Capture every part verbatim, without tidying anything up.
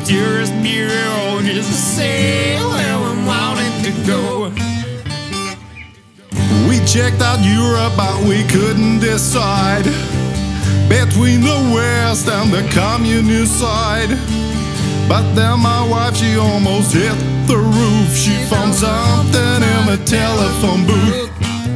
tourist bureau just to say where we wanted to go. We checked out Europe, but we couldn't decide between the West and the communist side. But then my wife, she almost hit the roof. She found something in the telephone booth.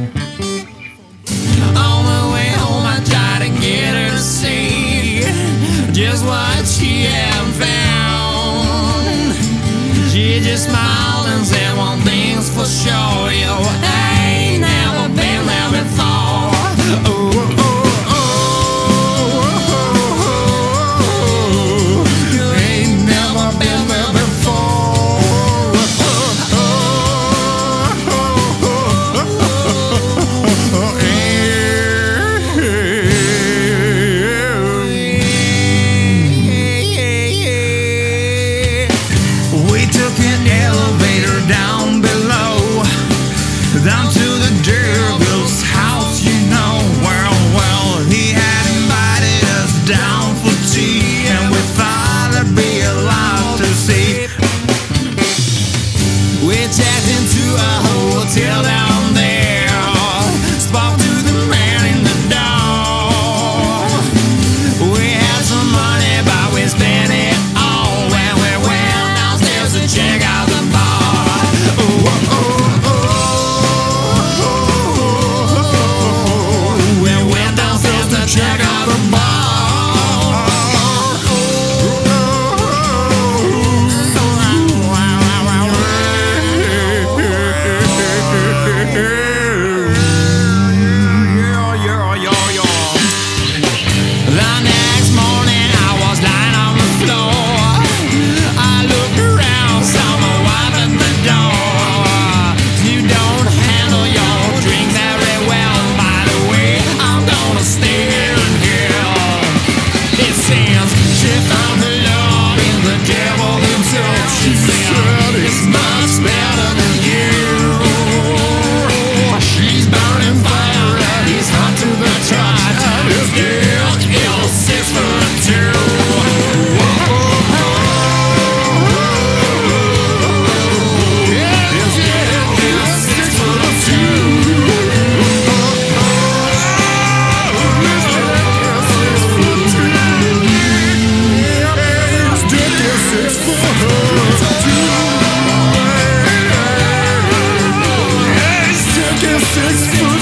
On the way home I tried to get her to see just what she had found. She just smiled and said, one thing's for sure, yo, I ain't never been there before. Oh, oh, oh, oh, oh, ain't never been there before. Oh, oh, oh, oh, oh, we took an elevator down below, down to the Dergill's house, you know. Well, well, he had invited us down for tea, and we thought there'd be a lot to see. We checked into a hotel down there, spoke to the man in the door. We had some money, but we spent it all when we went downstairs to check out the bar. Oh, oh, oh, oh, oh. We went downstairs to check out the bar. The next morning I was lying on the floor. I looked around, saw my wife at the door. You don't handle your drinks very well. By the way, I'm gonna stay here in hell. It seems she found the Lord in the devil himself. She said it's much better than you. She's burning fire and he's hot to the touch. And his dick is six foot two. His dick is six foot two. His dick is six foot two. His dick is six foot two.